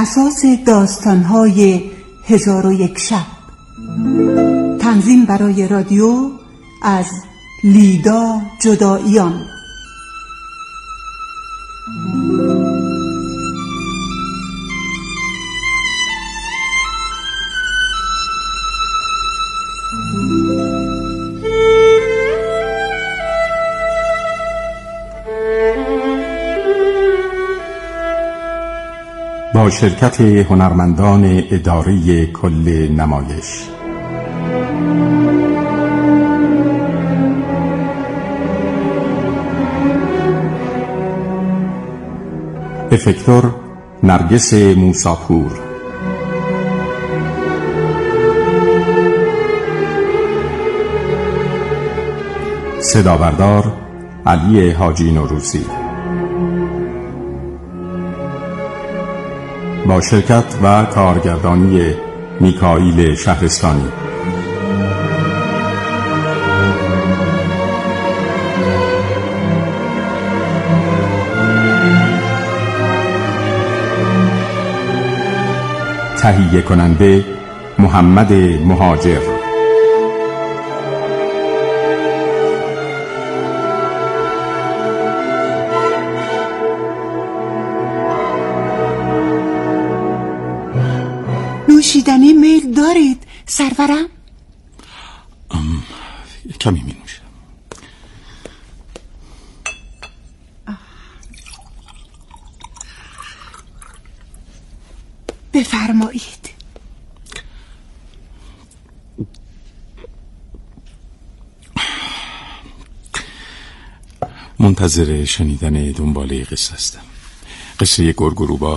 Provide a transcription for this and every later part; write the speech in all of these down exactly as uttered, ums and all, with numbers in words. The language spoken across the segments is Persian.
اساس داستان‌های هزار و یک شب. تنظیم برای رادیو از لیدا جدائیان. با شرکت هنرمندان اداره کل نمایش. افکتور نرگس موساپور، صدابردار علی حاجی نوروزی، با شرکت و کارگردانی میکائیل شهرستانی. تهیه کننده محمد مهاجر. نوشیدنی میل دارید سرورم؟ ام، کمی می نوشم. بفرمایید. منتظر شنیدن دنباله قصه هستم. قصه گرگ و روباه.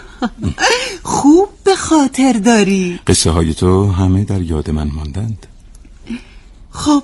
خوب به خاطر داری. قصه های تو همه در یاد من ماندند. خب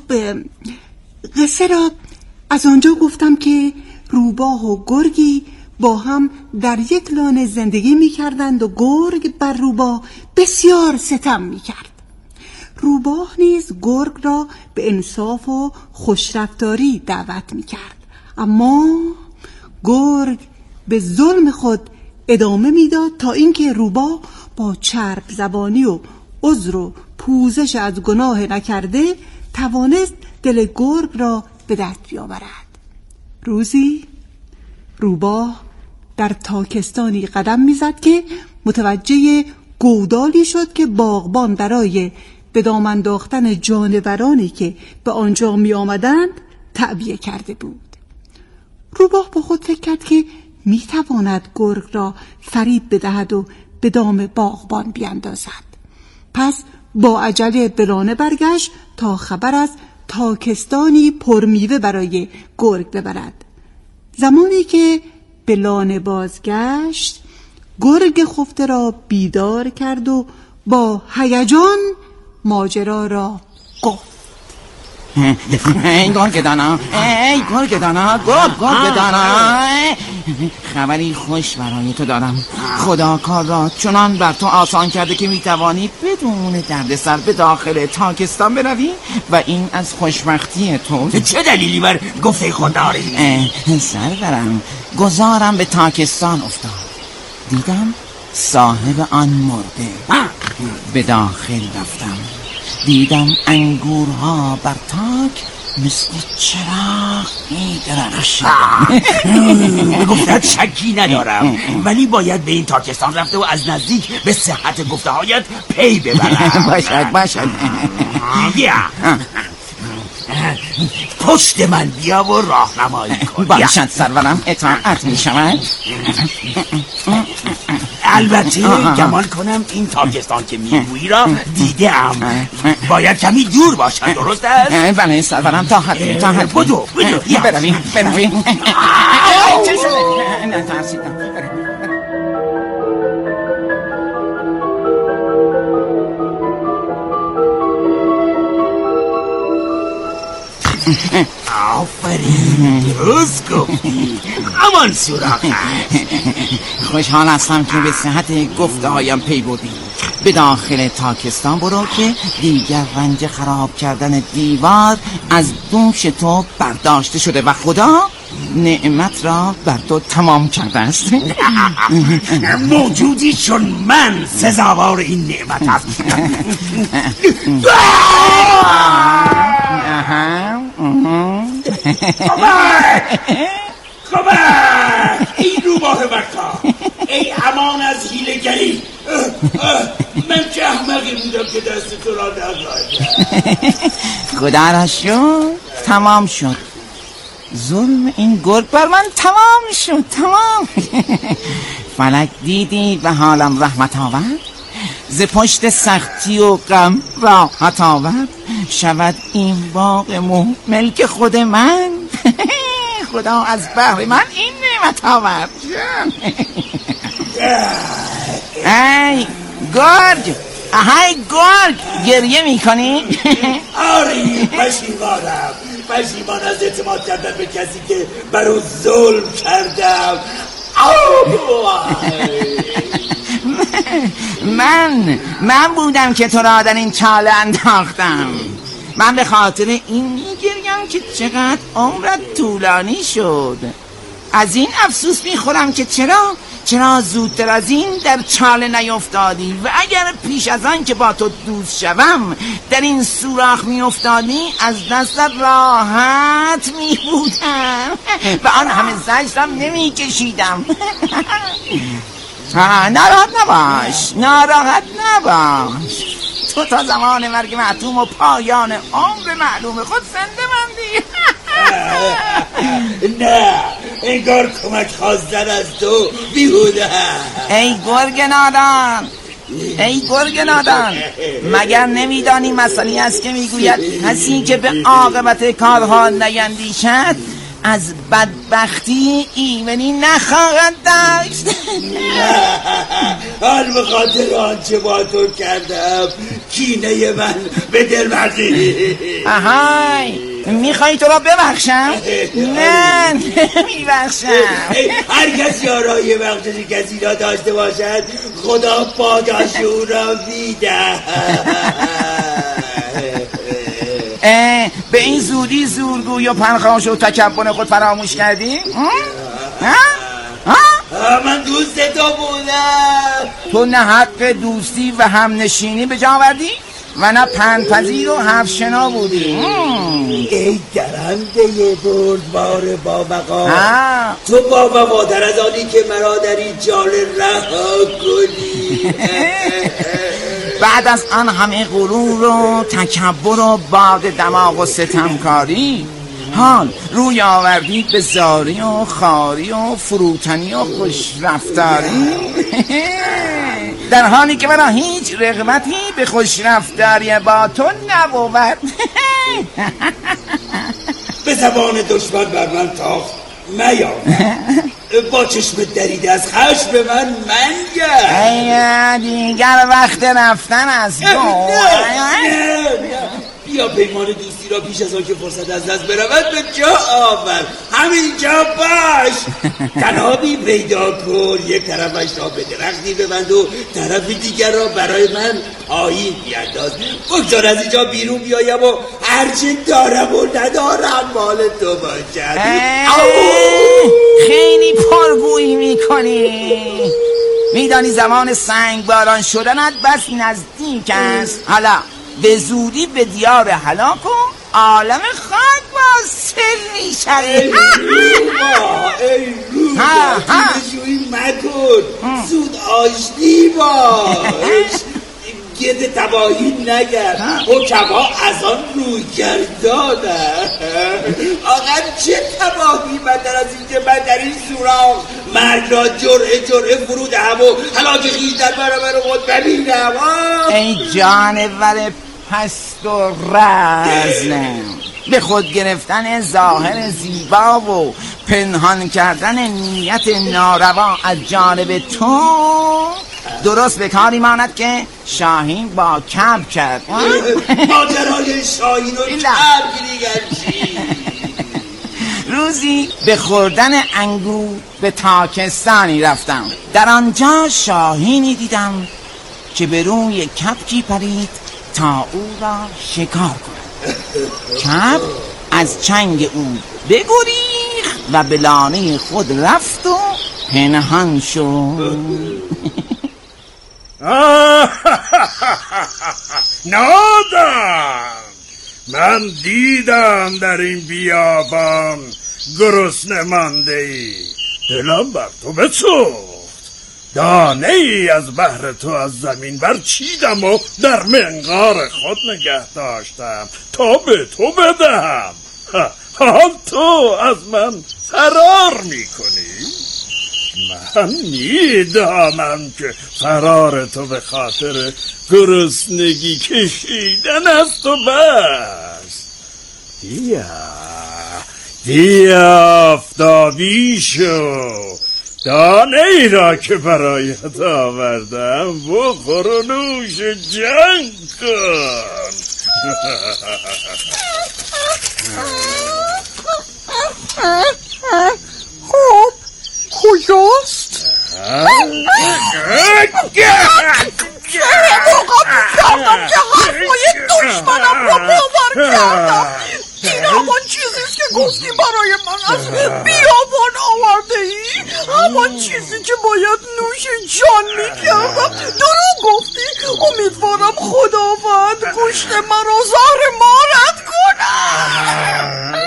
قصه را از آنجا گفتم که روباه و گرگی با هم در یک لانه زندگی می کردند و گرگ بر روباه بسیار ستم می کرد. روباه نیز گرگ را به انصاف و خوشرفتاری دعوت می کرد، اما گرگ به ظلم خود ادامه میداد تا اینکه روباه با چرب زبانی و عذر و پوزش از گناه نکرده توانست دل گرگ را به دست بیاورد. روزی روباه در تاکستانی قدم میزد که متوجه گودالی شد که باغبان برای به دام انداختن جانورانی که به آنجا می آمدند تعبیه کرده بود. روباه با خود فکر کرد که می تواند گرگ را فریب بدهد و به دام باغبان بیاندازد. پس با عجله به لانه برگشت تا خبر از تاکستانی پرمیوه برای گرگ ببرد. زمانی که به لانه بازگشت، گرگ خفته را بیدار کرد و با هیجان ماجرا را گفت. ای گرگ دانا، ای گرگ دانا، گرگ گرگ دانا، خبری خوش برای تو دارم. خدا کار را چنان بر تو آسان کرده که میتوانی بدون دردسر به داخل تاکستان بروی و این از خوشبختی تو. چه دلیلی بر گفته خود داری؟ سرورم، گذارم به تاکستان افتاد. دیدم صاحب آن مرده. به داخل رفتم، دیدم انگورها بر تاک مثل چراغ می درخشند. به گفتت شکی ندارم، ولی باید به این تاکستان رفته و از نزدیک به صحت گفته هایت پی ببرم. باشد باشد. بیا پشت من بیا و راهنمایی کن. باشد سرورم، اطاعت می شود. البته گمان کنم این تاکستان که میگویی را دیدم. باید کمی دور باشد، درست است؟ بله سرورم، تا حد تا حد. بدو بدو برویم برویم. چه شده؟ نه ترسیدم. آفرین، درست گفتی. همان سراغ است. خوشحال هستم که به صحت گفته هایم پی بردی. به داخل تاکستان برو که دیگر رنج خراب کردن دیوار از دوش تو برداشته شده و خدا نعمت را بر تو تمام کرده است. موجودی چون من سزاوار این نعمت است. خبر ای روباه مکا، ای امان از حیله‌گری. من چه احمقی بودم که دست تو را نزدم. خدا را شد تمام شد. ظلم این گرگ بر من تمام شد، تمام. فلک دیدی و حالم رحمت آورد، ز پشت سختی و غم راحت آورد. شود این باغ مو ملک خود من. خدا از بهر من این نعمت آورد. ای گرگ، ای گرگ، گریه میکنی؟ آره پشیمانم، پشیمان از اعتماد کردن به کسی که بر او ظلم کردم. من من بودم که تو را در این چاله انداختم. من به خاطر این میگریم که چقدر عمرت طولانی شد. از این افسوس میخورم که چرا چرا زودتر از این در چاله نیفتادی و اگر پیش از آن که با تو دوست شوم در این سوراخ میافتادی از دست راحت میبودم و آن همه زجرم نمیکشیدم. ناراحت نباش، ناراحت نباش. تو تا زمان مرگ معتوم و پایان عمر معلوم خود زنده ماندی. نه، انگار کمک خواستن از تو بیهوده. ای گرگ نادان، ای گرگ نادان، مگر نمیدانی مسئله است که میگوید کسی که به عاقبت کارها نیندیشد از بدبختی ایمنی نخواهد داشت. حال به خاطر آنچه با تو کردم کینه من به دل مردی. آهای، میخوایی تو را ببخشم؟ نه نمیبخشم. هر کسی یارای بخشش کسی را داشته باشد خدا پاداش او را میده. به این زودی زورگوی و پرخاش و تکبر خود فراموش کردی؟ من دوست تو بودم. تو نه حق دوستی و همنشینی به جا آوردی و نه پندپذیر و حرف شنا بودی. ای درنده بردبار با بقا، تو با وفادر از آنی که مرا در این جاله رها کنی. بعد از آن همه غرور و تکبر و باد دماغ و ستمکاری حال روی آوردی به زاری و خاری و فروتنی و خوشرفتاری، در حالی که مرا هیچ رغبتی به خوشرفتاری با تو نبود. به زبان دشمن بر من تاخت میا، با چشم دریده از خشم من منگر. دیگر وقت رفتن از دو. بیا پیمان دوستی را پیش از آن که فرصت از دست برود به جا آور. همینجا باش. تنابی پیدا کن، یک طرفش را به درختی ببند و طرف دیگر را برای من پایین بیانداز. بگذار از اینجا بیرون بیایم و هرچه دارم و ندارم مال تو باشد. خیلی پرگویی میکنی. میدانی زمان سنگ باران شدنت بس نزدیک است. حالا به زودی به دیار هلاک و عالم خاک واصل میشوی. ای روبا، ای روبا، تیرشویی مکن، زود آشتی باش. گرد تباهی نگرد، حکما از آن روی گردانه. آقا چه تباهی بدتر از این که من در این سوراخ مرگ را جرعه جرعه فرو دهم و هلاک خویش در برابر خود ببینم. ای جانور پست و رزم، به خود گرفتن ظاهر زیبا و پنهان کردن نیت ناروا از جانب تو درست به کاری ماند که شاهین با کبک کرد. ماجرای شاهین و کبک دیگر چی؟ روزی به خوردن انگور به تاکستانی رفتم. در آنجا شاهینی دیدم که به روی کبکی پرید تا او را شکار کند. کبک از چنگ او بگوری ریخت و به لانه خود رفت و پنهان شد. نادم من دیدم در این بیابان گرسنه مانده ای، دلم بر تو بسوخت. دانه ای از بحر تو از زمین برچیدم و در منقار خود نگه داشتم تا به تو بدهم. حال تو از من فرار میکنی؟ من میدانم که فرار تو به خاطر گرسنگی کشیدن است و بس. بیا بیا آفتابی شو، دانه ای را که برایت آوردم بخور و نوش جنگ کن. خب کجاست؟ کردم که حرفای دشمنم را باور کردم. این همان چیزیست که گفتی برای من از بیابان آورده ای، همان چیزی که باید نوش جان میکردم. دروغ گفتی. امیدوارم خداوند گوشت مرا زهر مارد کنم.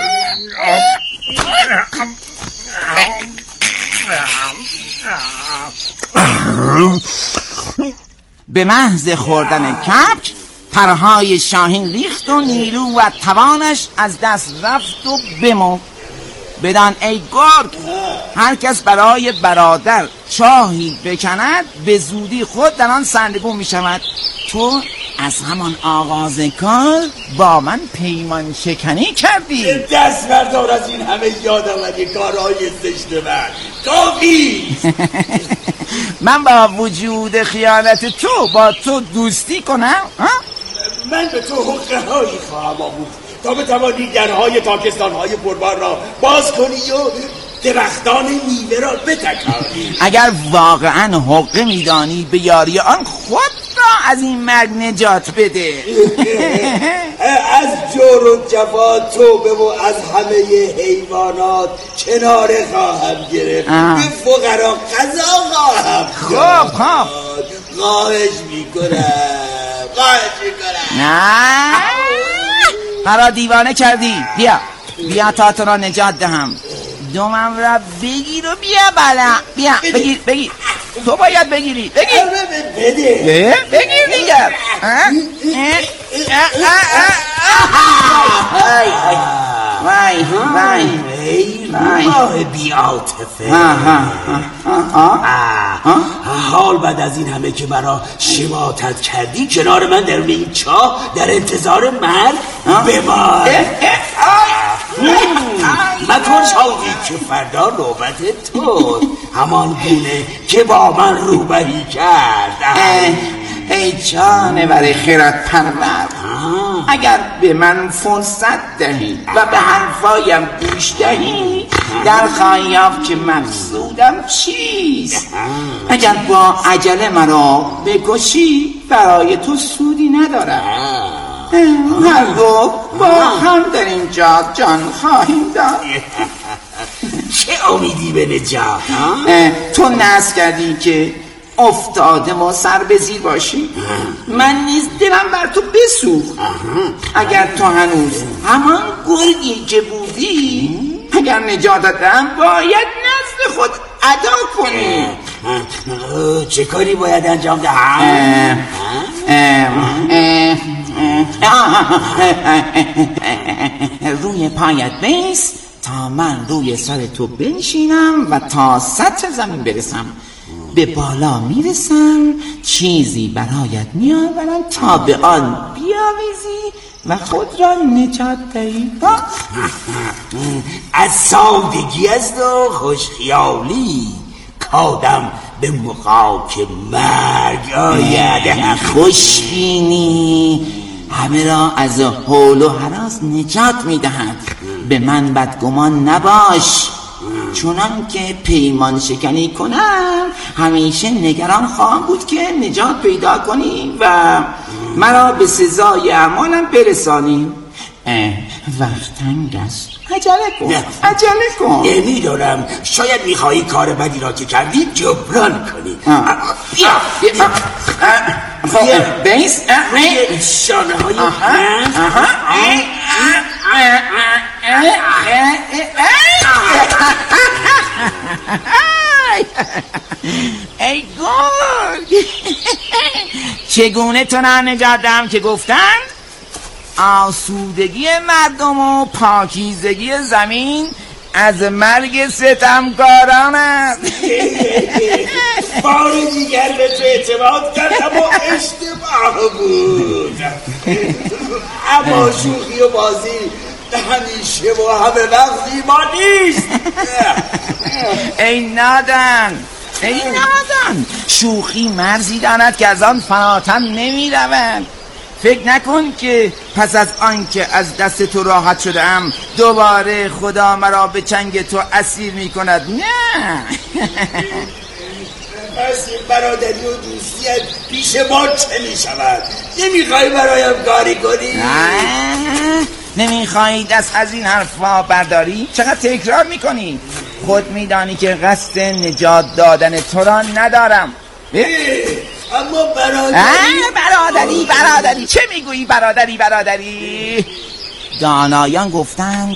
به محض خوردن کبک پرهای شاهین ریخت و نیرو و توانش از دست رفت و بمرد. بدان ای گرگ، هر کس برای برادر چاهی بکند به زودی خود در آن سرنگون می شود. تو از همان آغاز کار با من پیمان شکنی کردی. دست بردار از این همه یادآوری کارهای زشت من. کافی. من با وجود خیانت تو با تو دوستی کنم؟ من به تو حقه هایی خواهم آموخت تا بتوانی درهای تاکستان های پربار را باز کنی و درختان میوه را بتکانی. اگر واقعا حقه میدانی به یاری آن خود را از این مرگ نجات بده. از جور و جفا توبه و از همه حیوانات کناره خواهم گرفت. به فقرا غذا خواهم خوب خوب خواهش میکنم خواهش میکنم. نه مرا دیوانه کردی. بیا بیا تا تو را نجات دهم. دومم را بگیر و بیا بالا. بیا بگیر بگیر. تو باید بگیری. بگیر بده بگیر دیگر. وای وای وای ماه بی عاطفه. حال بعد از این همه که مرا شماتت کردی کنار من در این چاه در انتظار مرگ بمان. مکن شاقی که فردا نوبت تو همان گونه که با من روبهی کرد. ای جانور خیرت پرور، اگر به من فرصت دهی و به حرفایم گوش دهی در خواهی یافت که مقصودم چیست. اگر با عجله مرا بکشی برای تو سودی ندارم. هر دو با هم در اینجا جان خواهیم داد. چه امیدی به نجات؟ تو ناز کردی که افتاده ما سر به زیر باشی. من نیز دلم بر تو بسوخت. اگر تو هنوز همان گرگی که بودی، اگر نجاتت دهم باید نزد خود ادا کنی. چه کاری باید انجام دهم؟ روی پایت بیس تا من روی سر تو بنشینم و تا سطح زمین برسم. به بالا میرسم، چیزی برایت میآورم تا به آن بیاویزی و خود را نجات دهی. از سادگی است و خوشخیالی کادم به مخاک مرگ آید. خوشبینی همه را از حول و هراس نجات میدهد. به من بدگمان نباش، چونان که پیمان شکنی کنم همیشه نگران خواهم بود که نجات پیدا کنی و مرا به سزای اعمالم برسانی. وقت تنگ است، عجله کن عجله کن. نمیدونم، شاید میخوایی کار بدی را که کردی جبران کنی. بیا بیا بیس شانه های من. ای گل چگونه تو را نجات دهم که گفتن آسودگی مردم و پاکیزگی زمین از مرگ ستمکاران است. بار دیگر به تو اعتماد کردم و اشتباه بود. اما شوخی و بازی همیشه و همه وقت زیبا نیست. ای نادان ای نادان، شوخی مرزی دارد که از آن فراتر نمی رود. فکر نکن که پس از آن که از دست تو راحت شدم دوباره خدا مرا به چنگ تو اسیر می کند. نه. پس برادری و دوستیت پیش ما چه می شود؟ نمیخوای برایم کاری کنی؟ نمیخوای دست از این حرفا برداری؟ چقدر تکرار میکنی؟ خود میدانی که قصد نجات دادن تو را ندارم. اما برادری برادری برادری چه میگویی برادری برادری؟ دانایان گفتند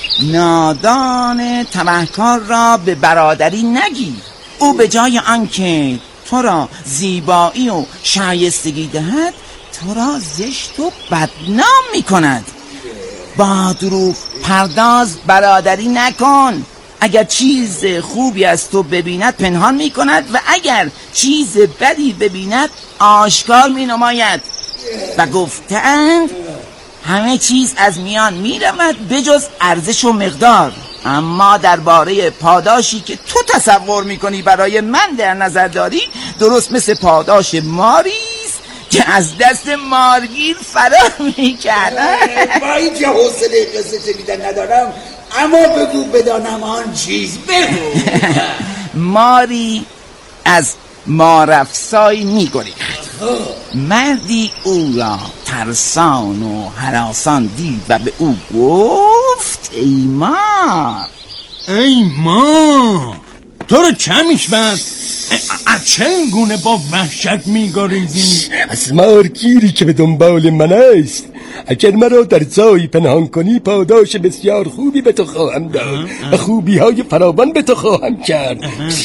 نادان تبهکار را به برادری نگیر. او به جای آنکه تو را زیبایی و شایستگی دهد تو را زشت و بدنام میکند. با دروغ پرداز برادری نکن. اگر چیز خوبی از تو ببیند پنهان می کند و اگر چیز بدی ببیند آشکار می نماید. و گفتند همه چیز از میان می رود بجز ارزش و مقدار. اما درباره پاداشی که تو تصور می کنی برای من در نظر داری درست مثل پاداش ماری که از دست مارگیر فرار می کرد. با این که حوصله قصه شنیدن ندارم، اما بگو بدانم آن چیز. بگو. ماری از مارافسای می گریخت. مردی او را ترسان و هراسان دید و به او گفت ای مار ای مار تو رو چمیش بست؟ از چه گونه با وحشت میگریزی؟ از مارگیری که به دنبال من است. اگر مرا در جایی پنهان کنی پاداش بسیار خوبی به تو خواهم داد و خوبی های فراوان به تو خواهم کرد.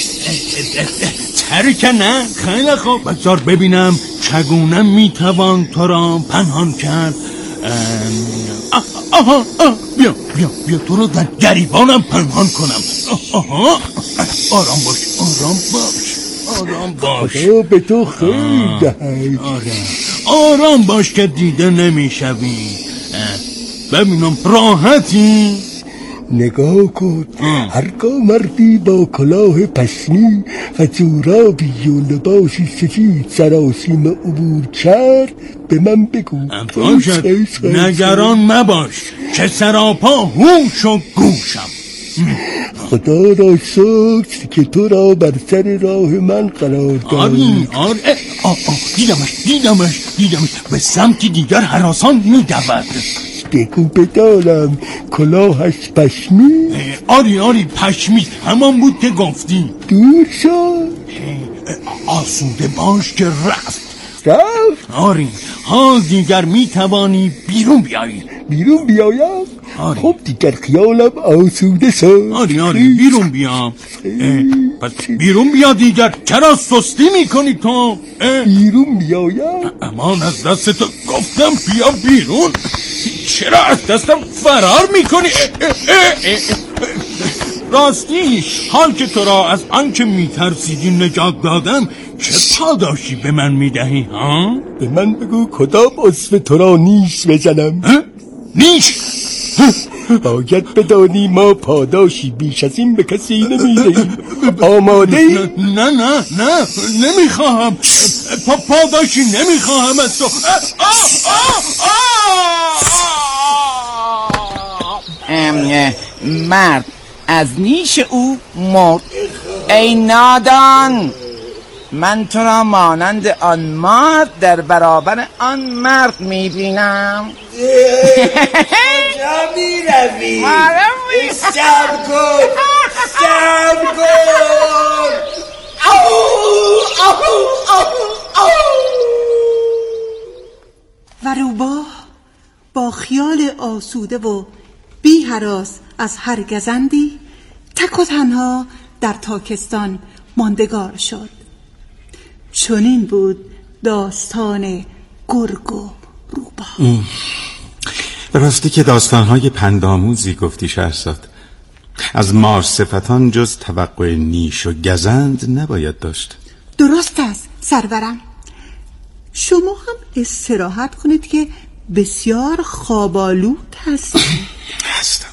ترک نه؟ خیلی خوب، بذار ببینم چگونه میتوان تو را پنهان کرد. آه آها آه بیا بیا بیا تو رو در گریبانم پنهان کنم. آها آرام باش آرام باش آرام باش. خدا به تو خیر دهد. آره آرام باش که دیده نمیشوی. ببینم راحتی؟ نگاه کن، هرگاه مردی با کلاه پشمی و جورابی و لباسی سفید سراسیم عبور کرد به من بگو. باشد نگران مباش که سراپا هوش و گوشم. خدا را شکر که تو را بر سر راه من قرار داد. آره آره آه آه دیدمش دیدمش دیدمش به سمتی دیگر هراسان میدود. بگو بدانم کلاهش پشمی؟ آری آری پشمی همان بود که گفتی. دور شد. آسوده باش که رفت رفت؟ آری حال دیگر میتوانی بیرون بیایی. بیرون بیایم؟ آری. خب دیگر خیالم آسوده شد. آری آری بیرون بیا. پس بیرون بیا دیگر. چرا سستی میکنی تو؟ بیرون بیایم؟ امان از دست تو گفتم بیا بیرون. چرا از دستم فرار میکنی؟ راستی حال که تو را از آنچه میترسیدی نجات دادم چه پاداشی به من میدهی ها؟ به من بگو کدام عضو تو را نیش بزنم؟ نیش؟ باید بدانی ما پاداشی بیش از این به کسی نمیدهیم. آماده ای؟ نه نه نه نه نمیخواهم. پا پاداشی نمیخواهم از تو. مرد از نیش او مرد. ای نادان من تو را مانند آن مرد در برابر آن مرد میبینم. کجا میروی؟ صبر کن صبر کن. آو آو آو آو. و روباه با خیال آسوده و بی هراس از هر گزندی تک و تنها در تاکستان ماندگار شد. چنین بود داستان گرگ و روباه. به راستی که داستانهای پندآموزی گفتی شهرزاد. از مار صفتان جز توقع نیش و گزند نباید داشت. درست است سرورم. شما هم استراحت کنید که بسیار خوابالود هستید. هستم.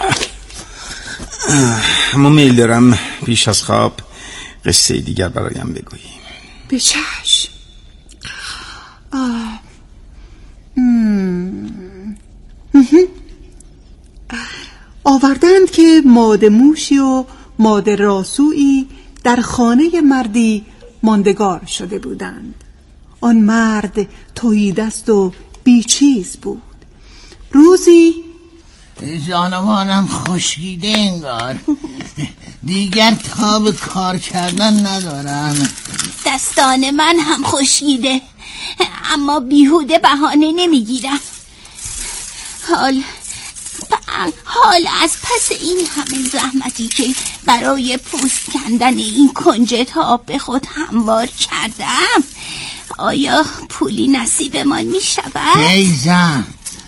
اما میل دارم پیش از خواب قصه دیگر برایم بگویی. به چشم. آه. مم. آوردند که ماده موشی و ماده راسویی در خانه مردی ماندگار شده بودند. آن مرد تهیدست و بیچیز بود. روزی جانوانم خشکیده انگار، دیگر تاب کار کردن ندارم. دستان من هم خشکیده، اما بیهوده بهانه نمیگیرم. حال حال از پس این همه زحمتی که برای پوست کندن این کنجت ها به خود هموار کردم، آیا پولی نصیبمان می شود؟ ای زن،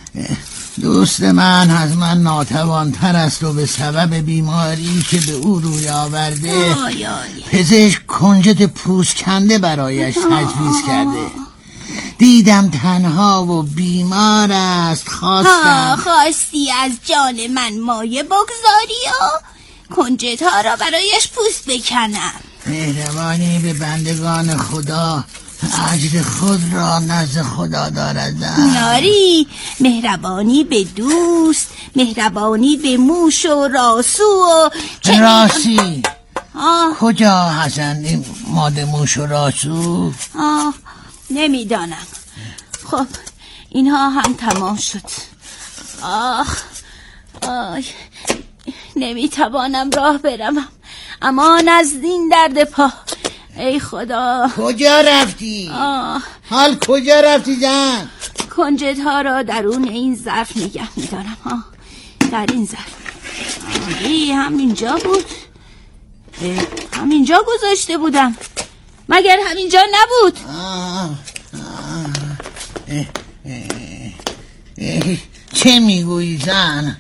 دوست من از من ناتوانتر است و به سبب بیماری که به او روی آورده آی آی. پزشک کنجد پوست کنده برایش تجویز کرده. دیدم تنها و بیمار است، خواستم خواستی از جان من مایه بگذاری و کنجدها را برایش پوست بکنم. مهربانی به بندگان خدا اجر خود را نزد خدا دارد. ناری، مهربانی به دوست، مهربانی به موش و راسو و راسی. آه. کجا هستند این ماده موش و راسو؟ آه نمیدانم. خب اینها هم تمام شد. آخ آه نمیتوانم راه بروم، امان از این درد پا. ای خدا. کجا رفتی؟ آه. حال کجا رفتی زن؟ کنجدها را درون این ظرف نگه میدارم. ها در این ظرف. آه همینجا بود. همینجا گذاشته بودم، مگر همینجا نبود؟ آه. آه. اه. اه. اه. چه میگویی زن؟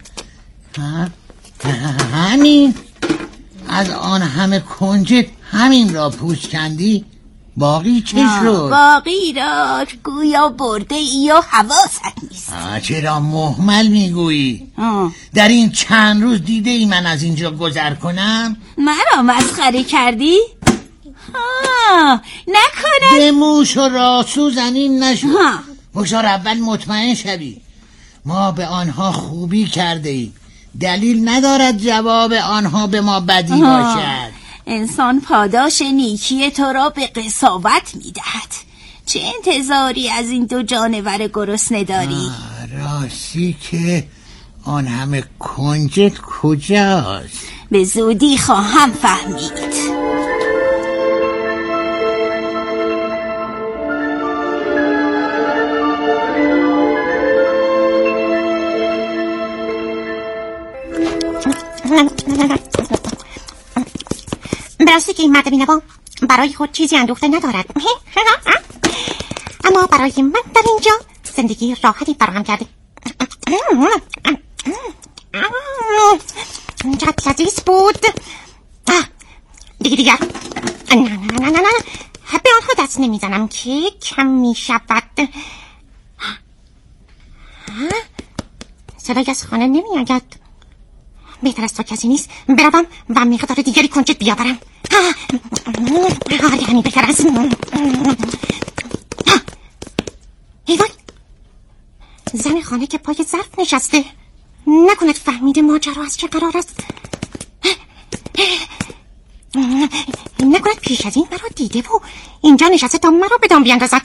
همین از آن همه کنجد همین را پوست کندی؟ باقی چه شد؟ باقی را گویا برده ای و حواست نیست. چرا مهمل میگویی؟ آه. در این چند روز دیده ای من از اینجا گذر کنم؟ مرا مسخره کردی؟ آه نکنه به موش و راسو زنین نشد. بگذار اول مطمئن شوی ما به آنها خوبی کرده ایم، دلیل ندارد جواب آنها به ما بدی باشد. انسان پاداش نیکی تو را به قساوت میدهد. چه انتظاری از این دو جانور گرسنه داری؟ راستی که آن همه کنجد کجاست؟ به زودی خواهم فهمید. براستی که این مرد بینوا برای خود چیزی اندوخته ندارد، اما برای من در اینجا زندگی راحتی فراهم کرده. چقدر لذیذ بود. دیگه دیگر نه نه نه نه نه به آنها دست نمیزنم که کم میشود. صدایی از خانه نمیآید. بهتر از تا کسی نیست بروم و مقدار دیگری کنجد بیاورم. آره همین بهتر است. ای وای، زن خانه که پای ظرف نشسته، نکند فهمیده ماجرا از چه قرار است. نکند پیش از این مرا دیده و اینجا نشسته تا مرا به دام بیندازد.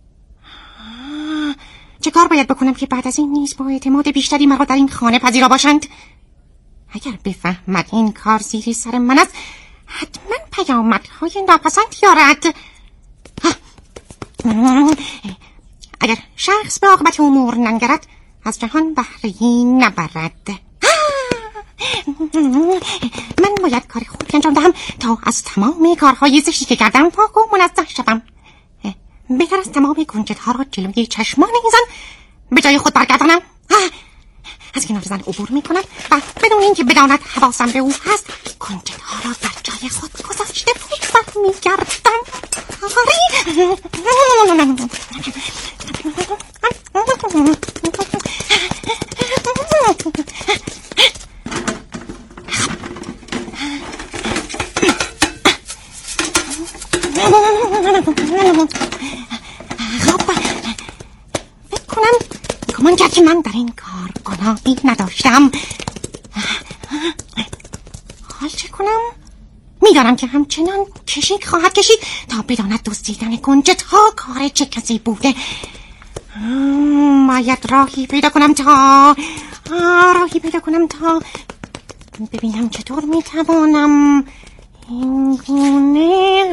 چه کار باید بکنم که بعد از این نیز با اعتماد بیشتری مرا در این خانه پذیرا باشند؟ اگر بفهمد این کار زیر سر من است حتما پیامدهای ناپسندی دارد. اگر شخص به عاقبت امور ننگرد از جهان بهره‌ای نبرد. من باید کار خوبی انجام دهم تا از تمام کارهای زشتی که کردم پاک و منزه شوم. بهتر از تمام کنجدها را جلوی چشمان این زن به جای خود برگردانم. از کنار زن عبور میکنم و بدون اینکه بداند حواسم به او هست کنجدها را در جای خود گذاشته و برمیگردم. خب فکر کنم گمان کرد که من در این کار گناهی نداشتم. حال چه کنم؟ میدانم که همچنان کشیک خواهد کشید تا بداند دزدیدن کنجدها کار چه کسی بوده. باید راهی پیدا کنم تا راهی پیدا کنم تا ببینم چطور میتوانم این گونه.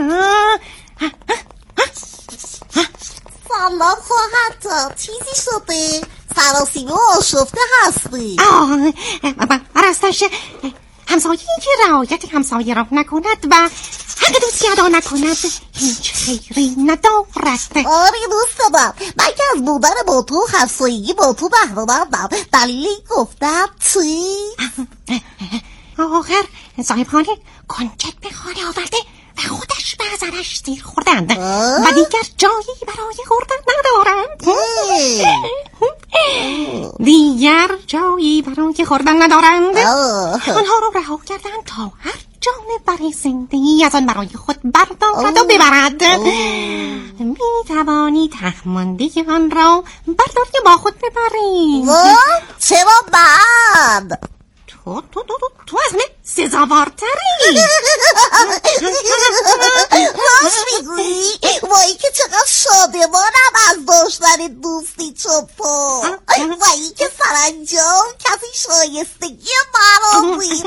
سلام خواهد، چیزی شده؟ سراسیمه آشفته هستی. آه راستش همسایه‌ای که رعایت همسایه را نکند و حق دوستی ادا نکند هیچ خیری ندارد. آره دوست دارم، من که از بودن با تو همسایگی با تو بهره‌مندم. دلیلی گفتم چی؟ آخر صاحب خانه کنجد به خانه آورده و خودش به نظرش سیر خوردند و دیگر جایی برای خوردن ندارند. دیگر جایی برای خوردن ندارند. آنها رو رها کردند تا هر جانور زندگی از آن برای خود بردارد و ببرد. می توانی تهمانده آن را برداری با خود ببری. چرا من؟ تو تو تو تو از من سزاوارتری. راست میگویی؟ وایی که چقدر شادمانم از داشتن دوستی چون تو. وایی که سرانجام کسی شایستگی مرا بود.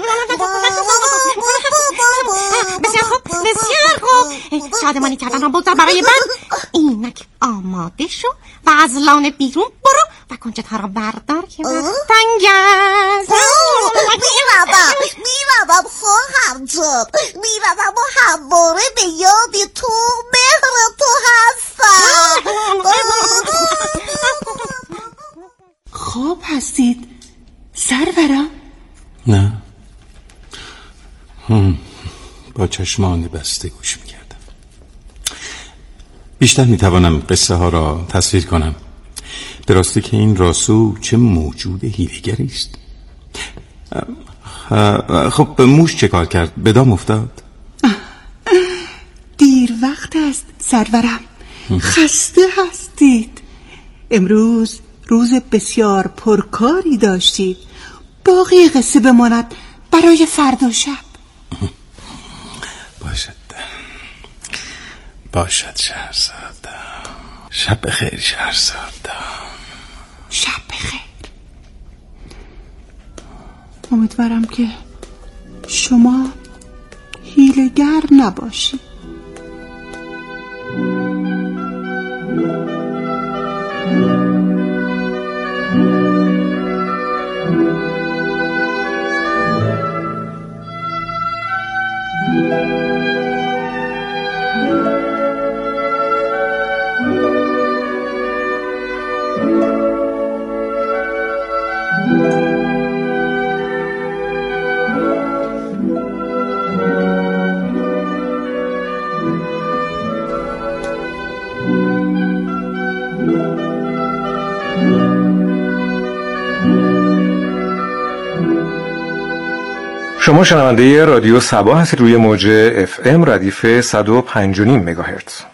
بسیار خوب بسیار خوب. شادمانی کردن را بگذار برای من. اینک آماده شو و از لانه بیرون برو و کنجدها را بردار که تنگ است. میروم میروم خواهم جان، میروم و همواره به یاد تو مهر تو هستم. خواب هستید سرورم؟ نه، هم. با چشمان بسته گوش میکردم. بیشتر میتوانم قصه ها را تصویر کنم. به راستی که این راسو چه موجود حیله‌گری است. خب موش چه کار کرد؟ به دام افتاد؟ دیر وقت است سرورم، خسته هستید. امروز روز بسیار پرکاری داشتید. باقی قصه بماند برای فردا شب. باشد باشد شهرزاده. شب بخیر شهرزاده. شب بخیر. امیدوارم که شما حیله‌گر نباشید. شما شنونده رادیو صبا هستید روی موج اف ام ردیف صد و پنج و نیم مگاهرتز.